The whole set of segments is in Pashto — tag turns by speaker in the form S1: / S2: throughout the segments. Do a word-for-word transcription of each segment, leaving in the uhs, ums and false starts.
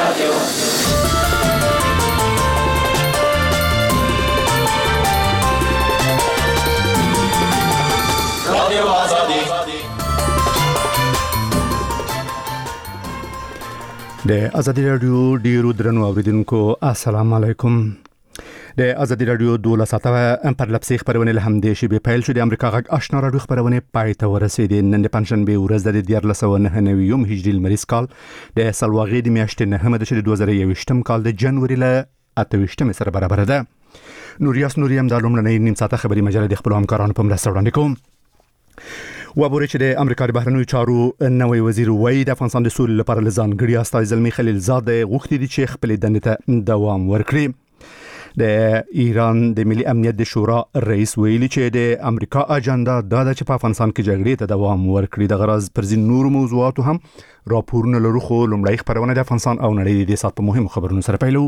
S1: رادیو رادیو آزادی.
S2: د ازادي رادیو ډیرو درنو اوریدونکو السلام علیکم. د ازادي رادیو دوله ساعته پر لپسې خبرونه له همدې شی به پیل شو. د امریکا غږ آشنا رادیو خبرونه پای ته ورسېدې. نن د پنځشنبه ورځ د دیار لسو نه نویم هجري المریز کال د سلواغې د میاشتې نه هم د دوه زره یو ویشتم کال د جنوري له اته ویشتم سره برابر ده. نوریاس نوریم د لومړنۍ نیم ساعته خبري مجله د خپل همکارانو په مرسته وړاندې کوم. وابوري چې د امریکا د بهرنیو چارو نوی وزیر وای د افغانستان د سولې لپاره لزانګړي استاد زلمی خلیل زاده غوښتي دي چې خپل دندې ته دوام ورکړي. د ایران د ملي امنیت د شورا رئیس ویلي چې د امریکا اجنډا دا د چې په افغانستان کې جګړې ته دوام ورکړي. د غرض پر ځین نور موضوعاتو هم راپورونه لرو، خو لومړی خبرونه د افغانستان او نړۍ د سات په مهمو خبرونو سره پیلو.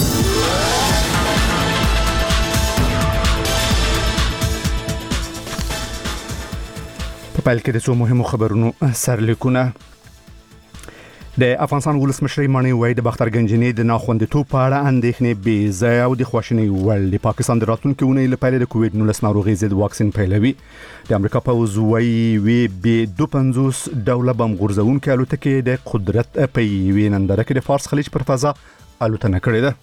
S2: په پیل کې د څو مهمو خبرونو سرلیکونه. د افغانستان ولسمشر مانی وای د بختر گنجنی د ناخوندیتوب په اړه اندېښنې بې ځای او د خواشینۍ وړ د پاکستان د راتلونکي اونۍ لپاره د کووډ نولس ناروغي ضد واکسین پیلوي. د امریکا پوځ وای وی به دوه پنځوس ډوله بم غورځونکي الوتکې د قدرت په یوې ننداره کې د فارس خلیج پر فضا الوتنه کړې ده.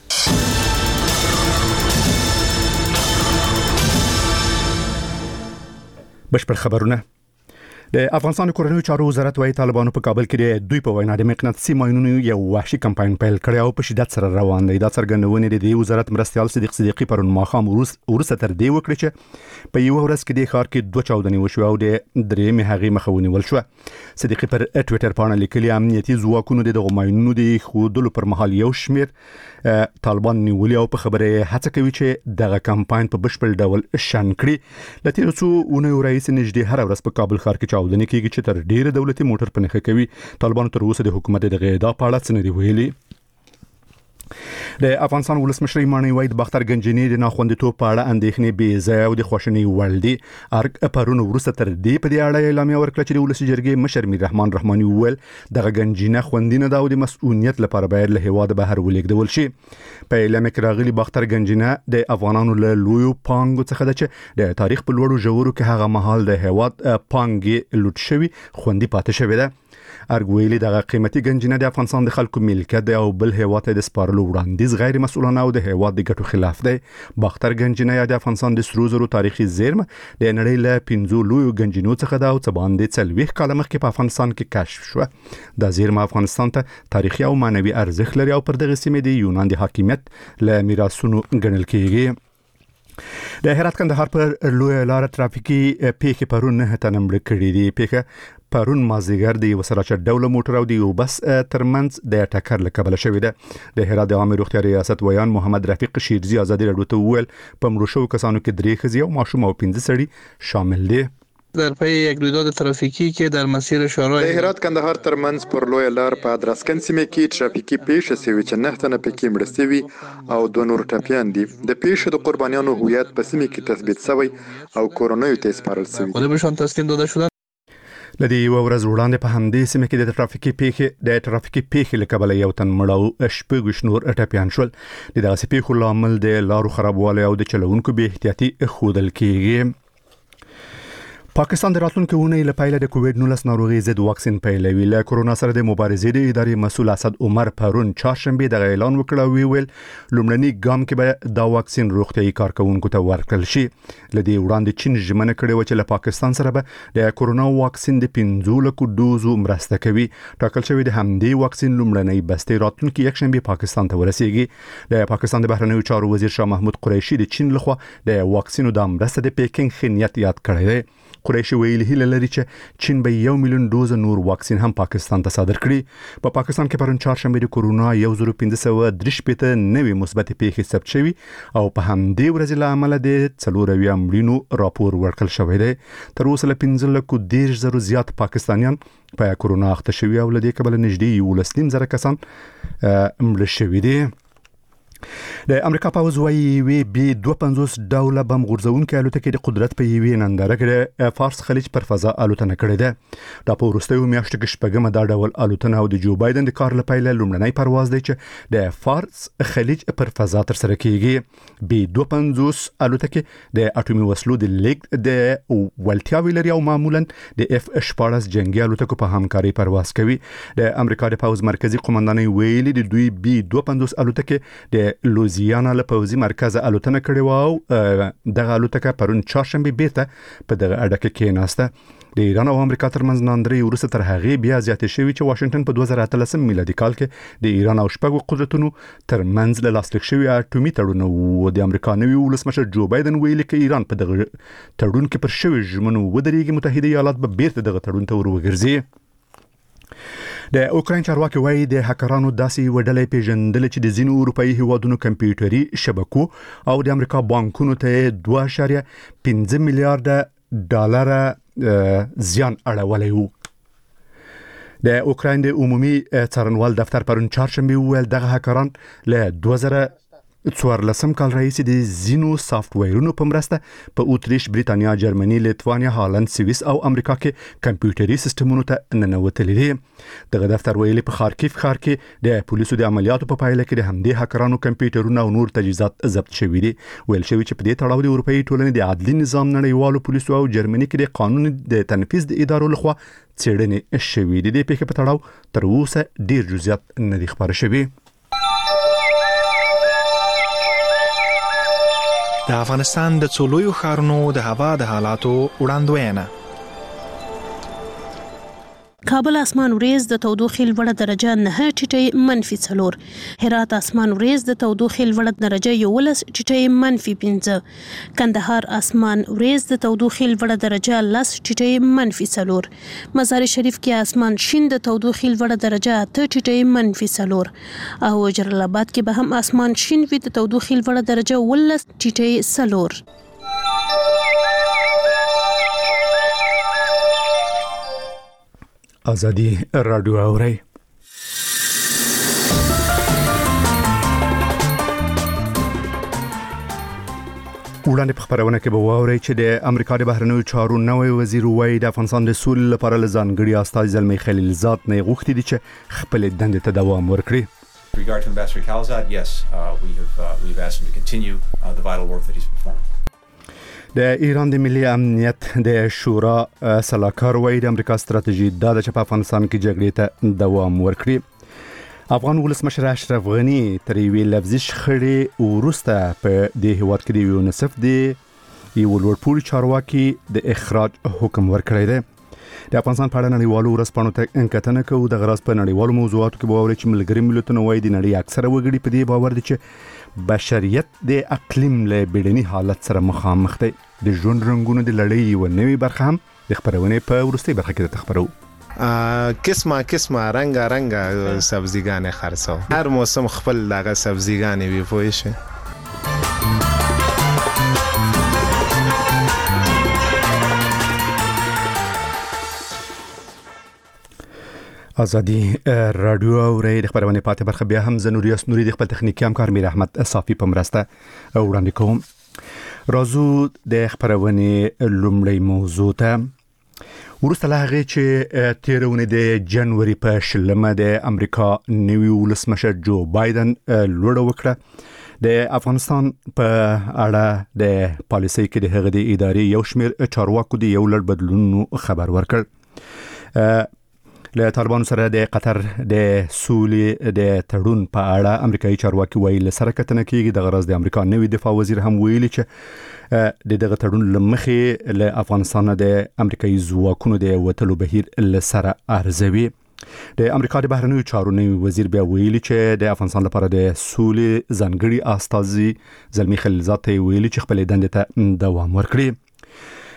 S2: بشپړ خبرونه. د افغانستان کورنیو چارو وزارت وايي طالبانو په کابل کې د دوی په وینا د مقناطیسي ماینونو یو وحشي کمپاین پیل کړی او په شدت سره روان دی. دا څرګندونه د دې وزارت مرستيال صدیق صدیقي پرون ماخام ورسته تر دې وکړي چې په یو ورځ کې د ښار کې دوه چاودنې وشو او د درېمې هغې مخه ونیول شو. صدیقي پر ټوئیټر باندې لیکلي امنیتي ځواکونو د دغه ماینونو د خودلو پر مهال یو شمیر طالبان نیولي او په خبره هڅه کوي چې دغه کمپاین په بشپړ ډول شان کړي. لته څو اونۍ ورایس نږدې هر ورځ په کابل ښار کې چاودنې کیږي چې تر ډیره دولتي موټر په نخښه کوي. طالبان تر اوسه د حکومت د غیدا په اړه څه نه دی ویلي. د افغانستان ولسمشر مانی وای د بختر گنجنی د ناخوندیتوب په اړه اندېښنې بې ځای او د خواشینۍ وړ دي. ارګ پرون ورسته تر دې په دې اړه اعلامیه ورکړه چې د ولسی جرګې مشر میر رحمان رحماني وویل دغه گنجینه خوندینه دا او د مسؤلیت لپاره باید له هوا د بهر ولیږدول شي. په اعلامیه کې راغلي بختر گنجینه د افغانانو له لویو پانګو څخه ده چې د تاریخ په لوړو ژورو کې هغه مهال د هوا پانګې لوټ شوی خوندي پاتې شوی ده. ارګویلی دغه قیمتي گنجینه د افغانستان د خلکو ملکیت دی او بل هیواد ته د سپارلو وړاندیز غیر مسؤلانه او د هیواد د ګټو خلاف دی. بختر گنجینه د افغانستان د سرو زرو تاریخي زیرمه د نړۍ له پنځو لویو گنجینو څخه ده او څه باندې څلوېښت کاله مخکې په افغانستان کې کشف شو. د زیرمه افغانستان ته تاریخي او معنوي ارزښت لري او پر دغه سیمه د یونان د حاکمیت له میراثونو ګڼل کیږي. د هرات کندهار پر لوی لار ترافیکي پیښه پرون نه تنمړ کړې دي. پیښه پرون مازیګر د وسراچ ډوله موټر او د یو بس ترمنځ د ټکر له کبله شوې ده. د هرات د عامه روغتیا ریاست ویان محمد رفیق شیرزی ازادي رادیو ته وویل په مړو شوو کسانو کې درې ښځې او ماشوم او پنځه سړي شامل دي.
S3: در پی یک رویداد ترافیکی که در مسیر شورای
S4: د هرات کندهار ترمنځ پر لوی لار په ادرسکن سیمه کې ترافیکي پیښه شوې چې نه تنه پکې مړ شوي او دوه نور ټپیان دي. د پیښې د قربانیانو هویت په سیمه کې تثبیت شوی او کورونایي ته سپارل شوی.
S3: خودشون تسلیم داده شدن.
S2: لدی یو ورځ وړاندې په همدې سیمه کې د ترافیکي پیښې د ترافیکي پیښې له کبله یو تن مړ او شپږ نور ټپیان شول. د دغه پیښو لامل د لارو خرابوالی او د چلوونکو بې احتیاطي ښودل کیږي. پاکستان د راتلونکي اونۍ لپاره د کووډ نولس ناروغي ضد واکسین پیلوي. له کورونا سره د مبارزې د ادارې مسؤل اسد عمر پرون چهارشنبه د اعلان وکړ او ویل لومړنی ګام کې به دا واکسین روغتيایي کارکونکو ته ورکړل شي. لدی وړاندې چین ژمنه کړې و چې له پاکستان سره به د کورونا واکسین د پنځه لکو دوزو مرسته کوي. ټاکل شوی د همدې واکسین لومړنی بستې راتلونکي یکشنبه پاکستان ته ورسیږي. د پاکستان د بهرنیو چارو وزیر شاه محمود قریشي د چین لخوا د واکسینو د مرسته د پیکینګ خنیت یاد کړی دی. قریشي ویلي هیله لري چې چین به یو میلیون دوز نور واکسین هم پاکستان ته صادر کړي. په پاکستان کې پرون چهارشنبه د کورونا یو زره پنځه سوه درې شپېته نوې مثبت پیښې ثبت شوي او په همدې ورځ له امله د څلور اویا مړینو راپور ورکړل شوی دی. تر اوسه له پنځه لکو دېرش زرو زیات پاکستانیان په کورونا اخته شوي او له دې کبله نږدې یولس نیم زره کسان مړه شوي دي. د امریکا پوز وايي وی بي دوه پنځوس ډوله بم غورځونکي الوتکې د قدرت په یوې ننداره کې فارس خلیج پر فضا الوتنه کړې ده. دا په وروستیو میاشتو کې شپږمه دا ډول الوتنه او د جو بایدن د کار لپاره لومړنی پرواز دی چې د فارس خلیج پر فضا تر سره کیږي. بي دوه پنځوس الوتکې د اټومي وسلو د لیک د ولټیاوي لري او معمولا د اف شپاړس جنگي الوتکو په همکاري پرواز کوي. د امریکا د پوز مرکزی قومندانۍ ویلي د دوی بي دوه پنځوس الوتکې د لوزیانا له پوزي مرکز الوتنه کړې و او دغه الوتکه پرون چهارشنبه بیرته په دغه اډه کې کېناسته. د ایران او امریکا ترمنځ ناندري ورسته تر هغه بیا زیاتې شوې چې واشنگټن په دوه زره اتلس میلادي کال کې د ایران او شپږو قدرتونو ترمنځ له لاسلیک شوی اټومي تړون او د امریکا نوي ولسمشر جو بایدن ویلي چې ایران په دغه تړون کې پر شوی ژمنو ودرېږي متحده ایالات به بیرته دغه تړون ته وروګرځي. د اوکراین چارواکي وایي د هکرانو داسې وډلې پیژندل چې د ځینو اروپאי هیوادونو کمپیوټري شبکو او د امریکا بانکونو ته دوه اعشاریه پنځه میلیارډ ډالر زیان اړولی وو. د اوکراین د عمومي څارنوال دفتر پرون چهارشنبه ویل دغه هکران له دوه زره څوارلسم کال راهیسې د زینو سافټویرونو په مرسته په اوتریش، بریتانیا، جرمني، لیتوانیا، هالند، سویس او امریکا کې کمپیوټري سیستمونو ته ننوتلي دي. دغه دفتر ویلي په خارکیف ښار کې د پولیسو د عملیاتو په پایله کې د همدې هکرانو کمپیوټرونه او نور تجهیزات ضبط شوي دي. ویل شوی چې په دې تړاو د اروپאי ټولنې د عدلي نظام، نړیوالو پولیسو او جرمني کې د قانون د تنفيذ د ادارو لخوا څېړنې شوي دي. د پیښې په تړاو تر اوسه ډیر جزئیات نه دي خبر شوي.
S1: د افغانستان د څولویو ښارونو د هوا د حالاتو وړاندوینه.
S5: کابل اسمان وریز د تودوخې لوړه درجه نه ټیټه منفي څلور. هرات اسمان وریز د تودوخې لوړه درجه یولس ټیټه منفي پنځه. کندهار اسمان وریز د تودوخې لوړه درجه لس ټیټه منفي څلور. مزار شریف کې اسمان شین د تودوخې لوړه درجه اته ټیټه منفي څلور. او جلال آباد کې به هم اسمان شین وي د تودوخې لوړه درجه ولس ټیټه څلور.
S2: ازادي رادیو اوري. وړاندې په خبرونه کې به واورئ چې د امریکا د بهرنیو چارو نوی وزیر وایي د افغانستان د سولې لپاره ځانګړي استازي زلمی خلیلزاد نه غوښتي دي چې خپل دندې ته دوام ورکړي.
S6: Regard to Ambassador Khalilzad, yes, uh, we have uh, we've asked him to continue uh, the vital work that he's performing.
S2: د ایران د ملي امنیت د شورا سلاکار وایي د امریکا ستراتیژي دا د چې په افغانستان کې جګړې ته دوام ورکړي. افغان ولسمشر اشرف غنی تر یوې لفظي شخړې وروسته په دې هیواد کې د یونیسف د یو لوړپوړي چارواکي د اخراج حکم ورکړی دی. د افغانستان په اړه نړیوالو ورځپاڼو ته کتنه کوو. د غرض په نړیوالو موضوعاتو کې به واورئ چې ملګري ملتونه وایي د نړۍ اکثره وګړي په دې باور دي چې بشریت د اقلیم له بیړني حالت سره مخامخ دی. د ژوند رنگونو د لړۍ یو نوې برخه هم د خبرونې په وروستۍ برخه کې تخبرو.
S7: قسمه قسمه رنگا رنگا سبزیگان خرڅو. هر موسم خپل دغه سبزیگان وی پوي شي.
S2: ازادي رادیو اوري. د خبرونه پاتې برخه بیا هم زنوریاس نوري د خپل تخنیکی همکار میر احمد صافي په مرسته وړاندې کوم. رازو د خبرونه لومړی موضوع ته ورسته لهغه چې تیرونه د جنوري په شلمه د امریکا نوي ولسمشر جو بایدن لوړ وکړه. د افغانستان په اړه د پالیسي کې د هغه د ادارې یو شمېر چارواکو د یو لړ بدلونونو خبر ورکړ. له طالبانو سره د قطر د سولې د تړون په اړه امریکایي چارواکي وایي له سره کتنه کېږي. د غرض د امریکا نوي دفاع وزیر هم ویلي چې د دغه تړون لمخې له افغانستان د امریکایي ځواکونو د وټلو بهیر له سره ارزوي. د امریکا د بهرنیو چارو نوي وزیر بیا ویلي چې د افغانستان لپاره د سولې ځانګړي استازي زلمی خلیلزاد ته ویلي چې خپل دندې ته دوام ورکړي.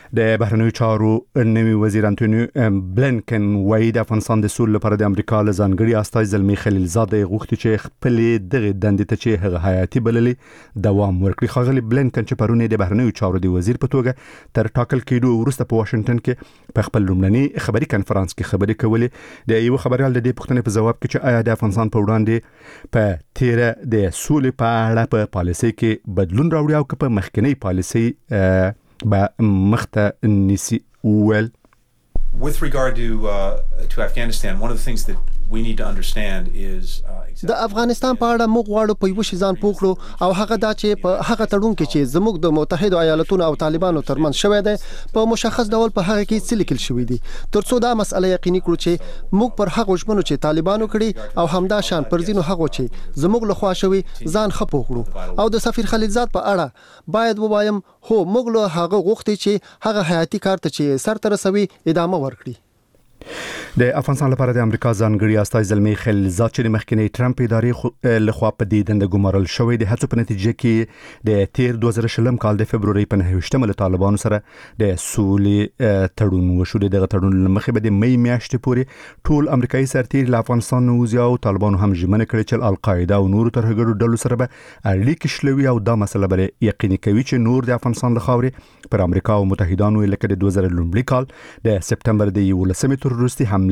S2: د بهرنیو چارو نوي وزیر انټونی بلینکن وایي د افغانستان د سولې لپاره د امریکا له ځانګړي استازي زلمی خلیلزاد غوښتي چې خپل دغه دندې ته چې هغه حیاتي بللې دوام ورکړي. ښاغلي بلینکن چې پرونه د بهرنیو چارو د وزیر په توګه تر ټاکل کېدو وروسته په واشنگټن کې په خپل لومړني خبري کانفرنس کې خبرې کولې. د یو خبريال د دې پوښتنې په جواب کې چې آیا د افغانستان په وړاندې په تیره د سولې په اړه په پالیسي کې بدلون راوړي او په مخکنی پالیسي با مخته نسی ویل.
S6: With regard to uh, to Afghanistan, one of the things that we need to understand is uh,
S8: د افغانستان په اړه موږ غواړو په یو شی ځان پوښړو او هغه دا چې په هغه تړون کې چې زموږ د متحده ایالاتونو او طالبانو ترمنځ شوی دی په مشخص ډول په هغه کې څه لیکل شوی دی ترڅو دا مسله یقیني کړو چې موږ پر هغه ژمنو چې طالبانو کړی او همدا شان پر ځینو هغه چې زموږ له خوا شوی ځان خپوخړو. او د سفیر خلیلزاد په اړه باید ووایم هو موږ له هغه غوښتي چې هغه حیاتي کار ته چې سر ته رسوي ادامه ورکړي.
S2: د افغانستان لپاره د امریکا ځانګړي استازي زلمی خلیلزاد چې د مخکنی ټرمپ ادارې لخوا په دې دنده ګمارل شوی د هڅو په نتیجه کې د تیر دوه زره شلم کال د فبرवरी په نهه له طالبانو سره د سولې تړون وشو. دغه تړون لمخې به د مې میاشتې پورې ټول امریکایي سرتیر له افغانستان وځي او طالبانو هم ژمنه کړې چې القاعده او نور ترهګرو ډلو سره به اړیکې شلوي او دا مسله به یقیني کوي چې نور د افغانستان له خاورې پر امریکا او متحدانو لکه د دوه زره لومړي کال د سپتمبر د یولسمې تر وروستي حمله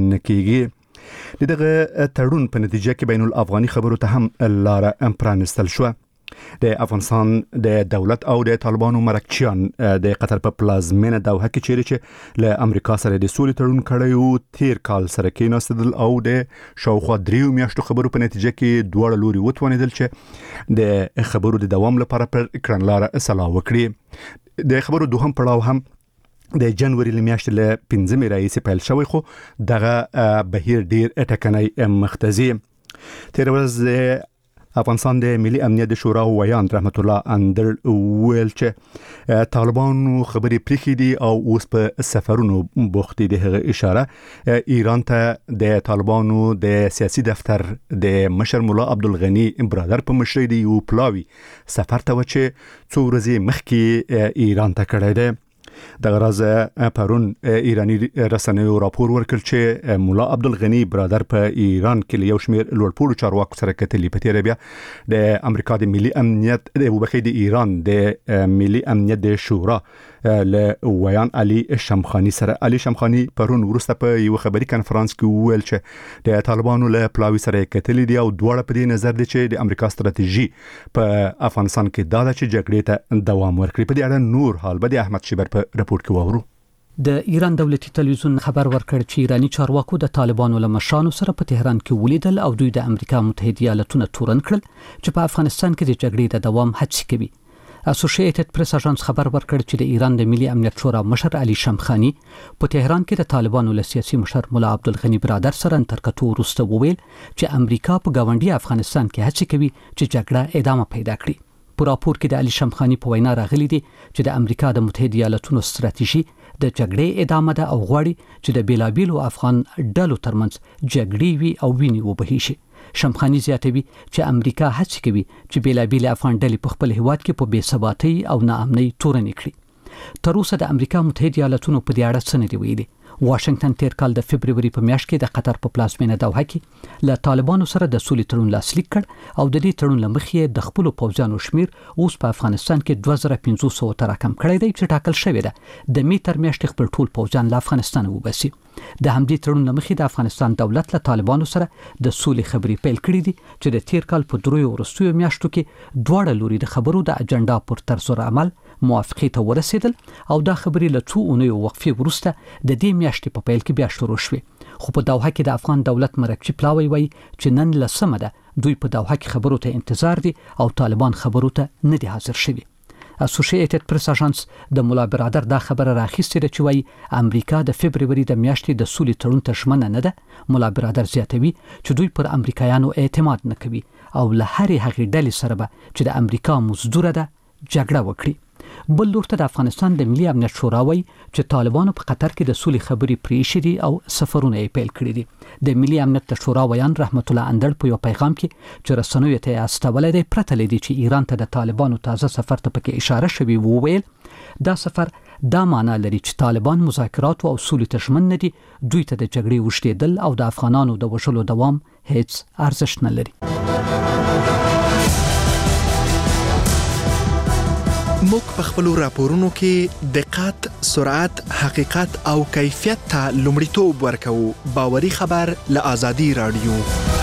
S2: نکېږي. دغه تړون په نتیجه کې بین الافغاني خبرو ته هم لار پرانستل شو. د افغانستان د دولت او د طالبانو مرکچیان د قطر په پلازمینه دوحه کې چیرې چې له امریکا سره د سولې تړون کړی او تیر کال سره کېناستل او د شاوخوا دریو میاشتو خبرو په نتیجه کې دواړه لوري وتوانېدل چې د خبرو د دوام لپاره پر کړنلاره سلا وکړي. د خبرو دوهم پړاو هم د جنوري لمیاشتې له پنځمې راهیسې پیل شوی خو دغه بهیر ډیر ټکنی مختزي. تیر ورځ افغانستان د ملي امنیت د شورا ویان رحمت الله اندر ویل چې طالبانو خبرې پریخي دي او اوس په سفرونو بوخت دي. هغه اشاره ایران ته د طالبانو د سیاسي دفتر د مشر مولا عبدالغنی برادر په مشرۍ دی یو پلاوی سفر ته و چې څو ورځې مخکې ایران ته کړی دی. دغه راز پرون ایرانی رسنیو راپور ورکړ چې مولا عبدالغنی برادر په ایران کې یو شمېر لوړپوړو چارواکو سره کتلې. په تیر بیا د امریکا د ملي امنیت د وبخې د ایران د ملي امنیت د شورا له ویان علي شمخانی سره علي شمخانی پرون ورسته په یو خبري کانفرنس کې ویل چې د طالبانو له پلاوی سره کتلې دي او دواړه په دې نظر دي چې د امریکا ستراتیژي په افغانستان کې دا چې جګړې ته دوام ورکړي. په دې اړه نور حال به د احمد شیبر په رپورت کې وورو.
S9: د ایران دولتي تلویزیون خبر ورکړ چې ایرانی چارواکو د طالبانو له مشرانو سره په تهران کې ولیدل او دوی د امریکا متحده ایالاتونو تورن کړل چې په افغانستان کې د جګړې د دوام هڅې کوي. اسوسییټډ پریس اژانس خبر ورکړ چې د ایران د ملي امنیت شورا مشر علي شمخانی په تهران کې د طالبانو له سیاسي مشر مولا عبدالغنی برادر سره انترکټو وروسته وویل چې امریکا په گاونډي افغانستان کې هڅې کوي چې جګړه ادامه پیدا کړي. په راپور کې د علي شمخانی په وینا راغلي دي چې د امریکا د متحده ایالاتونو ستراتیژي د جګړې ادامه ده او غواړي چې د بیلابیلو افغان ډلو ترمنځ جګړې وي او ویني وبهي شي. شمخانی زیاتوي چې امریکا هڅه کوي چې بیلابیل افغان ډلې په خپل هیواد کې په بې ثباتۍ او ناامنۍ تورنې کړي. تر اوسه د امریکا متحده ایالاتونو په دې اړه څه نه دی ویلي. واشنگټن تیر کال د فبرवरी په میاشت کې د قطر په پلازمینه دوحه کې له طالبانو سره د سولې تړون لاسلیک کړ او د دې تړون لمخې د خپل پوځیانو شمیر اوس په افغانستان کې دوه زره پنځه سوه ته راکم کړی دی چې ټاکل شوی ده د می تر میاشتې خپل ټول پوځیان له افغانستان وباسي. د همدې تړون لمخې د افغانستان دولت له طالبانو سره د سولې خبرې پیل کړې دي چې د تیر کال په دریو وروستیو میاشتو کې دواړه لوري د خبرو د اجنډا پر طرز عمل موافقه ته ورسېدل او دا خبرې له څو اونیو وقفې وروسته د دې میاشتې په پیل کې بیا شروع شوې. خو په دوحه کې د افغان دولت مرکچی پلاوی وایي چې نن لسمه ده دوی په دوحه کې خبرو ته انتظار دي او طالبان خبرو ته نه دي حاضر شوي. اسوسییټډ پریس اژانس د مولا برادر دا خبره راخیستې ده چې وایي امریکا د فبرवरी د میاشتې د سولې تړون ته ژمنه نه ده. مولا برادر زیاتوي چې دوی پر امریکایانو اعتماد نه کوي او له هرې هغې ډلې سره به چې د امریکا مزدوره ده جګړه وکړي. بل لور ته د افغانستان د ملي امنیت شورا وایي چې طالبانو په قطر کې د سولې خبرې پریښې دي او سفرونه یې پیل کړي دي. د ملي امنیت د شورا ویان رحمت الله اندړ په یو پیغام کې چې رسنیو ته استولی دی پرته لدی چې ایران ته د طالبانو تازه سفر ته پکې اشاره شوی وویل دا سفر دا معنی لري چې طالبان مذاکرات او سولې ته ژمن نه دي، دوی ته د جګړې وشتېدل او د افغانانو د وژلو دوام هیڅ ارزښت نه لري.
S1: موږ په خپلو راپورونو کې دقت، سرعت، حقیقت او کیفیت ته لومړیتوب ورکوو. باوري خبر له آزادي رادیو.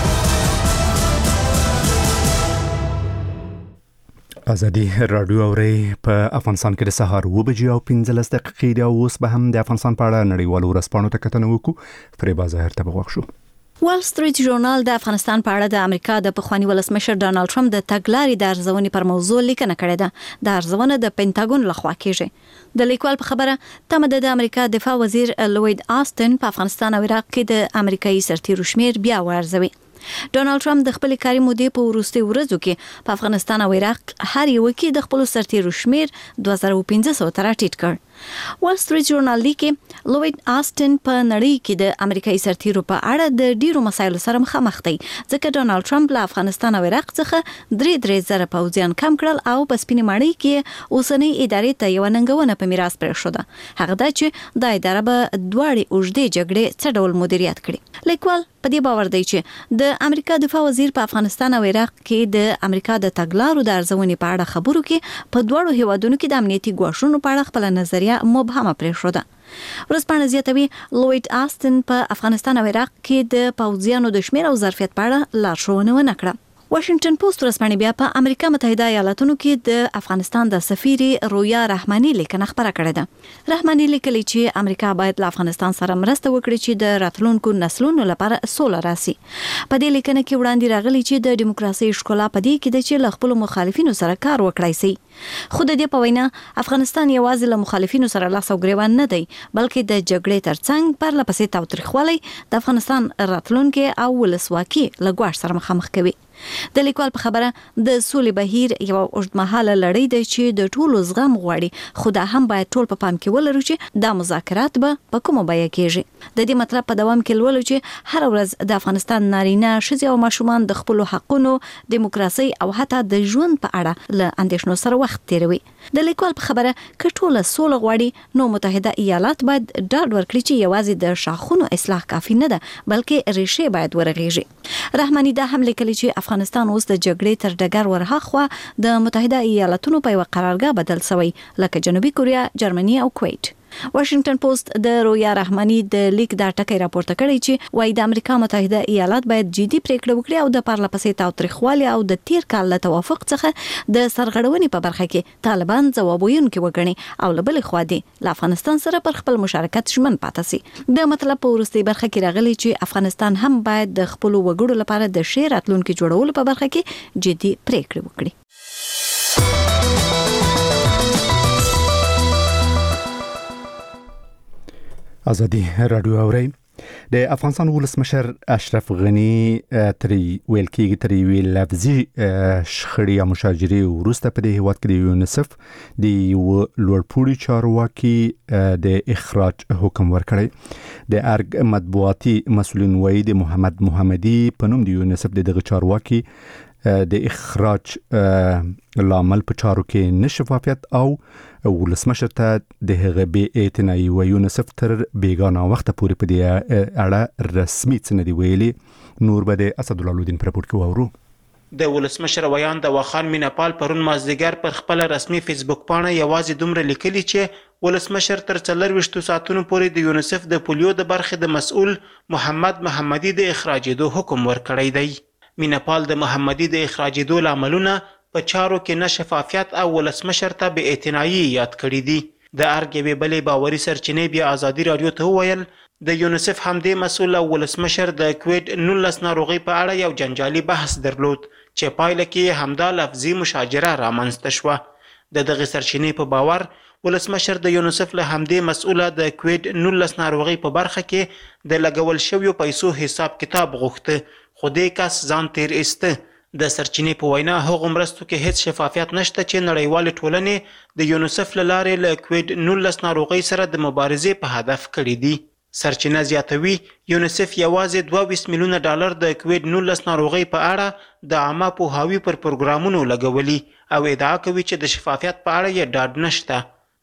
S2: آزادي رادیو اوري په افغانستان کې د سهار اوه بجې او پنځلس دقیقې دي او اوس به هم د افغانستان په اړه نړیوالو ورځپاڼو ته کتنه وکړو. فریبا ظاهر ته به وخت شو.
S10: وال سټریټ ژورنال د افغانستان په اړه د امریکا د پخوانی ولسمشر ډانلډ ټرمپ د تګلارې د ارزونې پر موضوع لیکنه کړې ده. د ارزونه د پینټاګون لخوا کیږي. د لیکوال په خبره تمه ده د امریکا دفاع وزیر لوید آستن په افغانستان او عراق کې د امریکایي سرتیرو شمیر بیا وارزوي. ډانلډ ټرمپ د خپل کاري مودې په وروستي ورځو کې په افغانستان او عراق هر یو کې د خپل سرتیرو شمیر دوه زره پنځه سوه ته راټیټ کړ. وال سټریټ ژورنال لیکي لوید آستن په نړۍ کې د امریکایي سرتیرو په اړه د ډیرو مسایلو سره مخامخ دی، ځکه ډانلډ ټرمپ له افغانستان او عراق څخه درې درې زره پوځیان کم کړل او په سپینې ماڼۍ کې اوسنۍ ادارې ته یو ننګونه په میراث پرېښوده. هغه دا چې د اداره به دواړې اوږدې جګړې څه ډول مدیریت کړي. لیکوال په دې باور دی چې د امریکا دفاع وزیر په افغانستان او عراق کې د امریکا د تګلارو د ارزونې په اړه خبرو کې په دواړو هیوادونو کې د امنیتي ګواښونو په اړه خپل نظریه مبهمه پرېښوده. ورځپاڼه زیاتوي لوید آستن په افغانستان او عراق کې د پوځیانو د شمیر او ظرفیت په اړه لارښوونه ونه کړه. واشنگټن پوسټ ورځپاڼه بیا په امریکا متحده ایالاتونو کې د افغانستان د سفیر رویا رحماني لیکنه خبره کړې ده. رحماني لیکلي چې امریکا باید له افغانستان سره مرسته وکړي چې د راتلونکو نسلونو لپاره سوله راسي. په دې لیکنه کې وړاندې راغلي چې د دیموکراسي ښکلا په دې کې ده چې له خپل مخالفینو سره کار وکړای شي. خو د دې په وینا افغانستان یوازې له مخالفینو سره لاس او ګریوان نه دی، بلکې د جګړې ترڅنګ پرله پسې تاوتریخوالی د افغانستان راتلونکي او ولسواکي له ګواښ سره مخامخ کوي. د لیکوال په خبره د سولې بهیر یو اوږدمهاله لړۍ دی چې د ټولو زغم غواړي، خو دا هم باید ټول په پام کې ولرو چې دا مذاکرات به په کومه بیه کېږي. د دې مطلب په دوام کې لولو چې هر ورځ د افغانستان نارینه ښځې او ماشومان د خپلو حقونو، دیموکراسي او حتی د ژوند په اړه له اندېښنو سره وخت تیروي. د لیکوال په خبره که ټوله سوله غواړي نو متحده ایالات باید ډاډ ورکړي چې یوازې د شاخونو اصلاح کافي نه ده، بلکې ریښې باید ورغېږي. رحماني دا هم لیکلي چې افغانستان اوس د جګړې تر ډګر ورهاخوا د متحده ایالاتونو په یوه قرارګاه بدل شوی، لکه جنوبي کوریا، جرمني او کویت. واشنگټن پوسټ د رویا رحماني د لیک دا ټکی راپورته کړی چې وايي د امریکا متحده ایالات باید جدي پریکړه وکړي او د پرله پسې تاوتریخوالي او د تیر کال له توافق څخه د سرغړونې په برخه کې طالبان ځواب ویونکي وګڼي او له بلې خوا دې له افغانستان سره پر خپل مشارکت ژمن پاتې سي. د مطلب په وروستۍ برخه کې راغلي چې افغانستان هم باید د خپلو وګړو لپاره د ښې راتلونکي جوړولو په برخه کې جدي پریکړه وکړي.
S2: آزادي رادیو اوري. د افغانستان ولسمشر اشرف غنی تری ویل کېږي تر یوې لفظي شخړې یا مشاجرې وروسته په دې هیواد کې د یونیسف د یو لوړپوړي چارواکي د اخراج حکم ورکړی. د ارګ مطبوعاتي مسؤلین وایي د محمد محمدي په نوم د یونیسف د دغه چارواکي د اخراج لامل په چارو کې نشفافیت او ولسمشر ته د هغه بې اعتنایي و یونیسف تر بیګانه وخت پورې په دې اړه رسمي څه نه دی ویلي. نور به د اسدالله لودین پر راپور کې واورو.
S11: د ولسمشر ویان د واخان میناپال پرون مازدیګر پر خپل رسمي فیسبوک پاڼه یوازې دومره لیکلي چې ولسمشر تر څلورویشتو ساعتونو پورې د یونیسف د پولیو د برخې د مسؤل محمد محمدي د اخراجېدو حکم ورکړی دی. میناپال د محمدي د اخراجېدو لاملونه په چارو کې نه شفافیت او ولسمشر ته بې اعتنایي یاد کړي دي. د ارګ یوې بلې باوري سرچینې بیا ازادي راډیو ته وویل د یونیسف همدې مسؤل او ولسمشر د کوویډ نولس ناروغۍ په اړه یو جنجالي بحث درلود چې پایله کې همدا لفظي مشاجره رامنځته شوه. د دغې سرچینې په باور ولسمشر د یونیسف له همدې مسؤله د کوویډ نولس ناروغۍ په برخه کې د لګول شویو پیسو حساب کتاب غوښته، خو دې کس ځان تیر ایسته. د سرچینې په وینا هغو مرستو کې هیڅ شفافیت نشته چې نړیوالې ټولنې د یونیسف له لارې له کوویډ نولس ناروغۍ سره د مبارزې په هدف کړي دي. سرچینه زیاتوي یونیسف یوازې دوه ویشت میلیونه ډالر د کوویډ نولس ناروغۍ په اړه د عامه پوهاوي پر پروګرامونو لګولي او ادعا کوي چې د شفافیت په اړه یې ډاډ نشته.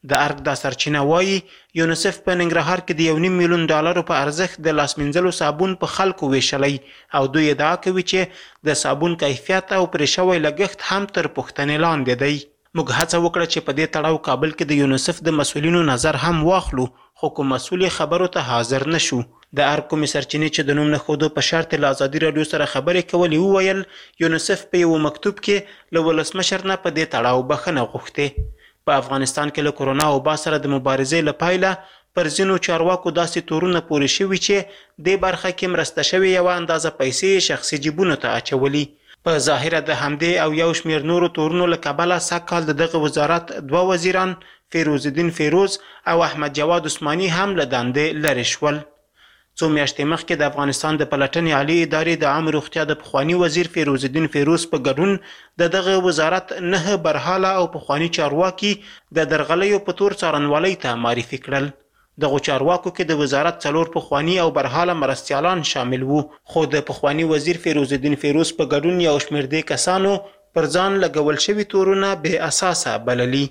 S11: د ارګ دا سرچینه وایي یونیسف په ننګرهار کې د یو نیم میلیون ډالرو په ارزښت د لاس مینځلو صابون په خلکو ویشلی او دوی ادعا کوي چې د صابون کیفیت او پرې شوی لګښت هم تر پوښتنې لاندې دی. موږ هڅه وکړه چې په دې تړاو کابل کې د یونیسف د مسؤلینو نظر هم واخلو، خو کوم مسؤل خبرو ته حاضر نشو. د ارګ کومې سرچینې چې د نوم نه ښودو په شرط له ازادي راډیو سره خبرې کولې وویل یونیسف په یو مکتوب کې له ولسمشر نه په دې تړاو بخښنه غوښتې. په افغانستان کې له کرونا وبا سره د مبارزې له پایله پر ځینو چارواکو داسې تورونه پورې شوي چې دې برخه کې مرسته شوې یوه اندازه پیسې شخصي جیبونو ته اچولي. په ظاهره د همدې او یو شمېر نورو تورونو له کبله سږ کال د دغه وزارت دوه وزیران فیروز الدین فیروز او احمد جواد عثماني هم له دندې لرې شول. څو میاشتې مخکې د افغانستان د پلټنې عالي ادارې د عامه روغتیا د پخواني وزیر فیروز الدین فیروز په ګډون د دغه وزارت نه برحاله او پخواني چارواکي د درغلیو په تور څارنوالۍ ته معرفي کړل. دغو چارواکو کې د وزارت څلور پخواني او برحاله مرستیالان شامل وو، خو د پخواني وزیر فیروز الدین فیروز په ګډون یو شمېر دې کسانو پر ځان لګول شوي تورونه بې اساسه بللي.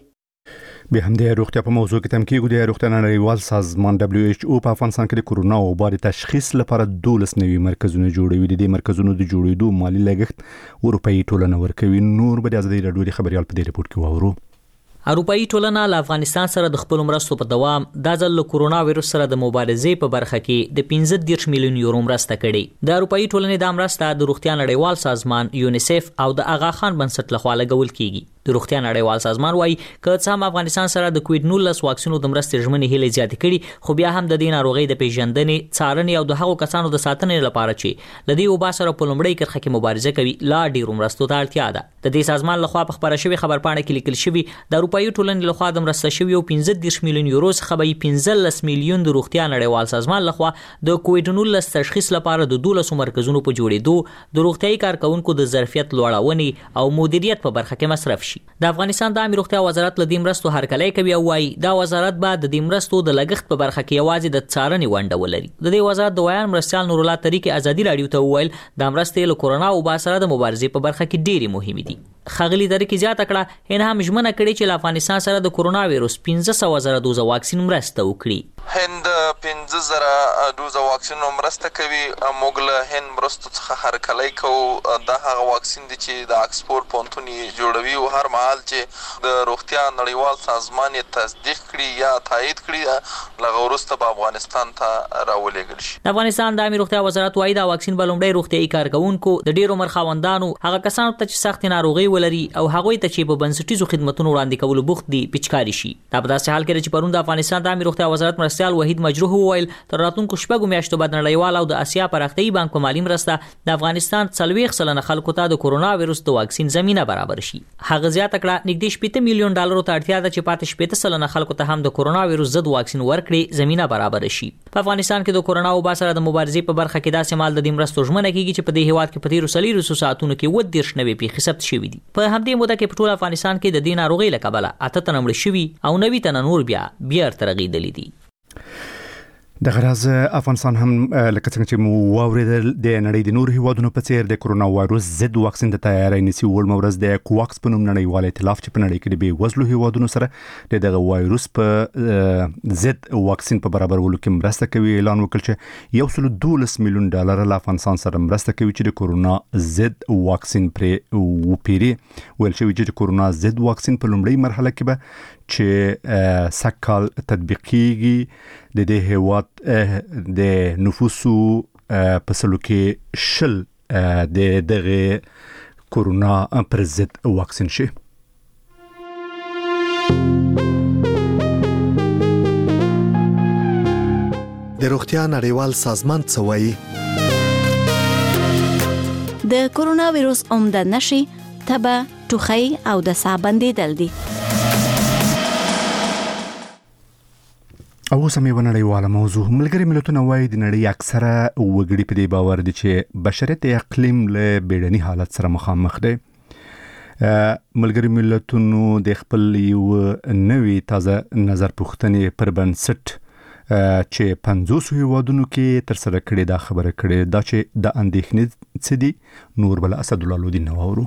S2: به همدې روغتیا په موضوع کې تم کېږو د روغتیا نړیوال سازمان دبليو ایچ او په افغانستان کې د کرونا وبا د تشخیص لپاره دولس نوي مرکزونه جوړوي. د دې مرکزونو د جوړېدو مالی لګښت اروپایي ټولنه ورکوي. نور به د ازادي راډیو د خبريال په دې رپورت کې واورو.
S12: اروپایي ټولنه له افغانستان سره د خپل مرستو په دوام د ځل له کرونا وایروس سره د مبارزې په برخه کې د پنځه دېرش میلیون یورو مرسته کړې. د اروپایي ټولنې د مرسته د روغتیا نړیوال سازمان یونیسف او د اغا خان بنسټ لخوا لګول کیږي. د روغتیا نړیوال سازمان وايي که څه هم افغانستان سره د کووډ نولس واکسینو د مرستې ژمنې هلې زیاتې کړي، خو بیا هم د دې ناروغۍ د پیژندنې، څارنې او د هغو کسانو د ساتنې لپاره چې لدی وبا سره په لومړۍ کرښه کې مبارزه کوي لا ډیرو مرستو ته اړتیا ده. د دې سازمان لخوا په خبره شوی خبرپاڼه کې لیکل شوی د اروپایي ټولنې لخوا د مرسته شوی پنځه دېرش میلیون یورو څخه به پنځلس میلیون د روغتیا نړیوال سازمان لخوا د کووډ نولس تشخیص لپاره د دولسو مرکزونو په جوړېدو، د روغتیايي کارکونکو د ظرفیت لوړاونې او مدیریت په برخه کې مصرف شي. د افغانستان د عامه روغتیا وزارت له دې مرستو هرکلی کوي او وايي دا وزارت به د دې مرستو د لګښت په برخه کې یوازې د څارنې ونډه ولري. د دې وزارت د ویان مرستیال نور الله طریق ازادي راډیو ته وویل د مرستې له کرونا وبا سره د مبارزې په برخه کې ډېری مهمې دي. خغلی طریق زیاته کړه هن هم ژمنه کړې چې له افغانستان سره د کرونا وایروس پنځه سوه زره دوزه واکسین مرسته وکړي.
S13: هند پنځه زره دوزه واکسین مرسته کوي. موږ له هند مرستو څخه هرکلی کوو. دا هغه واکسین دی چې د اکسفورد پوهنتون جوړوي او هر مهال چې د روغتیا نړیوال سازمان یې تصدیق کړي یا تایید کړي لغه وروسته به افغانستان ته راولېږل شي.
S12: د افغانستان د عامه روغتیا وزارت وايي دا واکسین به لومړی روغتیايي کارکونکو د ډیرو مرخاوندانو هغه کسانو ته چې سخت ناروغي ولري او هغوی ته چې په بنسټیزو خدماتونو وړاندې کولو بوخت دي پیچکاري شي. دا په داسې حال کې چې پرون د افغانستان د عامه روغتیا وزارت مرستیال وحید مجروح وویل تر راتلونکو شپږو میاشتو بعد نړیوال او د اسیا پراختیايي بانک په مالي مرسته د افغانستان څلوېښت سلنه خلکو ته د کرونا وایروس د واکسین زمينه برابر شي. هغه زیاته کړه نږدې شپږ میلیون ډالرو ته اړتیا ده چې پاتې شپږ سلنه خلکو ته هم د کرونا وایروس ضد واکسین ورکړي زمينه برابر شي. په افغانستان کې د کرونا وبا سره د مبارزې په برخه کې داسې مال د دې مرستو ژمنه کیږي چې په دې هیواد کې په تیرو څلوېښتو ساعتونو کې اووه دېرش نوي پیښې ثبت شوي دي. په همدې موده کې په ټول افغانستان کې د دې ناروغۍ له کبله اته تنه مړه شوي او نوي تنه نور بیا بیرته رغېدلي دي.
S2: د غراز افغانستان هم لکه څنګه چې مو واوریدل د نړۍ د نور هیوادونو په څیر د کرونا وایروس ضد واکسین د تیاری نیسي ول مورز د کوواکس په نوم نړیوال ائتلاف چې په نړۍ کې د بې وزلو هیوادونو سره د دغه وایروس په ضد واکسین په برابرولو کې مرسته کوي. اعلان وکړ چې یو سل دولس میلیون ډالر له افغانستان سره مرسته کوي چې د کرونا ضد واکسین پر وپیری. ویل شوی چې د کرونا ضد واکسین په لومړۍ مرحله کې به چې سکهال تطبیق کیږي. د دې هیواد د نفوسو په سلو کې شل د دغه کرونا پر ضد واکسین شي.
S1: د روغتیا نړیوال سازمان څه وایي؟
S10: د کرونا وایروس عمده نشي تبه، ټوخی او د ساه بندیدل دي.
S2: او سمې ونړیواله موضوع ملګری ملتونه وايي د نړۍ اکثره وګړي په دې باور دي چې بشریت اقلیم له بیړني حالت سره مخامخ دی. ملګری ملتونو د خپل یو نوي تازه نظر پوښتنې پر بنسټ چې پنځوس هیوادونو کې تر سره کړي دا خبره کړي دا چې د اندېښنې څه دي. نور بل اسد الله لودین نوورو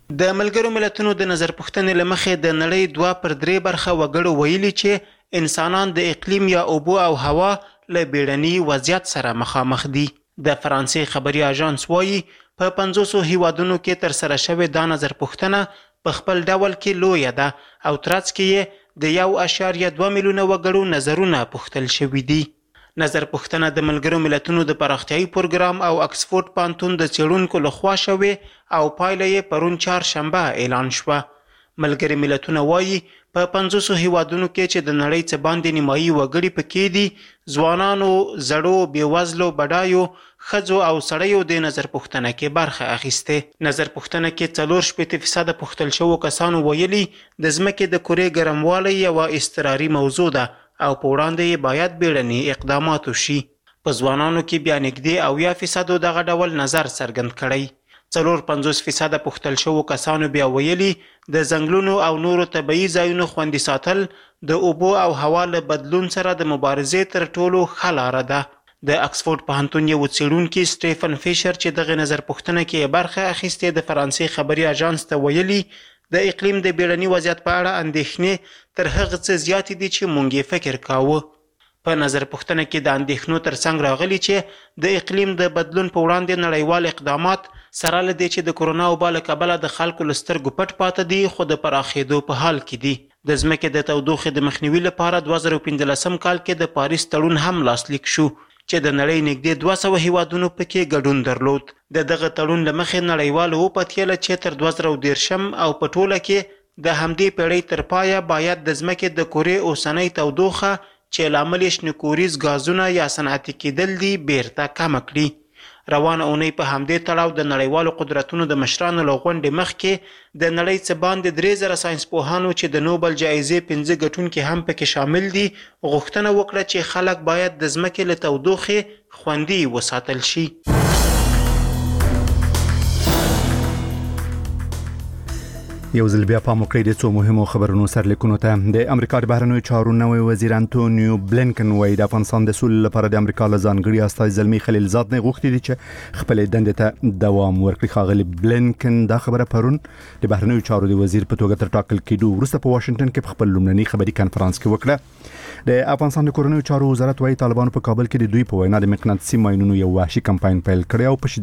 S11: د ملګرو ملتونو د نظر پوښتنې لمخې د نړۍ دوه پر درې برخه وګړو ویلي چې انسانان د اقلیم یا اوبو او هوا له بیړني وضعیت سره مخامخ دي. د فرانسې خبري اژانس وایي په پنځوسو هیوادونو کې تر سره شوې دا نظر پوښتنه په خپل ډول کې لویه ده او ترڅ کې یې د یو اعشاریه دوه میلیونه وګړو نظرونه پوښتل شوي دي. نظر پوښتنه د ملګرو ملتونو د پراختیایي پروګرام او اکسفورد پانتون د څېړونکو لخوا شوې او پایله یې پرون چهارشنبه اعلان شوه. ملګري ملتونه وایي په پنځوسو هیوادونو کې چې د نړۍ څه باندې نیمایي وګړي پکې دي، ځوانانو، زړو، بېوزلو، بډایو، ښځو او سړیو د نظر پوښتنه کې برخه اخیستې. نظر پوښتنه کې څلور شپېته فیصده پوښتل شوو کسانو ویلي د ځمکې د کرې ګرموالی یوه اضطراري موضوع ده او په وړاندې یې باید بیړني اقدامات وشي. په ځوانانو کې بیا نږدې اویا فیصدو دغه ډول نظر څرګند کړی. څلور پنځوس فیصده پوښتل شوو کسانو بیا ویلي د ځنګلونو او نورو طبیعي ځایونو خوندي ساتل د اوبو او هوا له بدلون سره د مبارزې تر ټولو ښه لاره ده. د اکسفورد پوهنتون یو څېړونکي سټیفن فیشر چې دغه نظر پوښتنه کې برخه اخیستې د فرانسې خبري اژانس ته ویلي د اقلیم د بیړني وضعیت په اړه اندېښنې تر هغه څه زیاتې دي چې مونږ یې فکر کاوه. په نظر پوښتنه کې د اندېښنو ترڅنګ راغلي چې د اقلیم د بدلون په وړاندې نړیوال اقدامات سره له دې چې د کرونا وبا له کبله د خلکو له سترګو پټ پاته دي خو د پراخېدو په حال کې دي. د ځمکې د تودوخې د مخنیوي لپاره دوه زره پنځلسم کال کې د پاریس تړون هم لاسلیک شو چې د نړۍ نږدې دوه سوه هیوادونو پکې ګډون درلود. د دغه تړون له مخې نړیوالو وپتېله چې تر دوه زره دېرشم او په ټوله کې د همدې پیړۍ تر پایه باید د ځمکې د کرې اوسنۍ تودوخه چې لامل یې شنکوریز ګازونه یا صنعتي کېدل دي بیرته کمه کړي. روانه اونۍ په همدې تړاو د نړیوالو قدرتونو د مشرانو له غونډې مخکې د نړۍ څه باندې درې زره ساینسپوهانو چې د نوبل جایزې پنځه ګټونکي هم پکې شامل دي غوښتنه وکړه چې خلک باید د ځمکې له تودوخې خوندي وساتل شي.
S2: یو ځل بیا پام وکړئ د څو مهمو خبرونو سرلیکونو ته. د امریکا د بهرنیو چارو نوی وزیر انټونیو بلینکن وایي د افغانستان د سولې لپاره د امریکا له ځانګړي استازي زلمي خلیلزاد نه غوښتي دي چې خپلې دندې ته دوام ورکړي. ښاغلي بلینکن دا خبره پرون د بهرنیو چارو د وزیر په توګه تر ټاکل کېدو وروسته په واشنګټن کې په خپل لومړني خبري کانفرنس کې وکړه. د افغانستان د کورنیو چارو وزارت وایي طالبانو په کابل کې د دوی په وینا د مقناطیسي ماینونو یو وحشي کمپاین پیل کړی او په شدت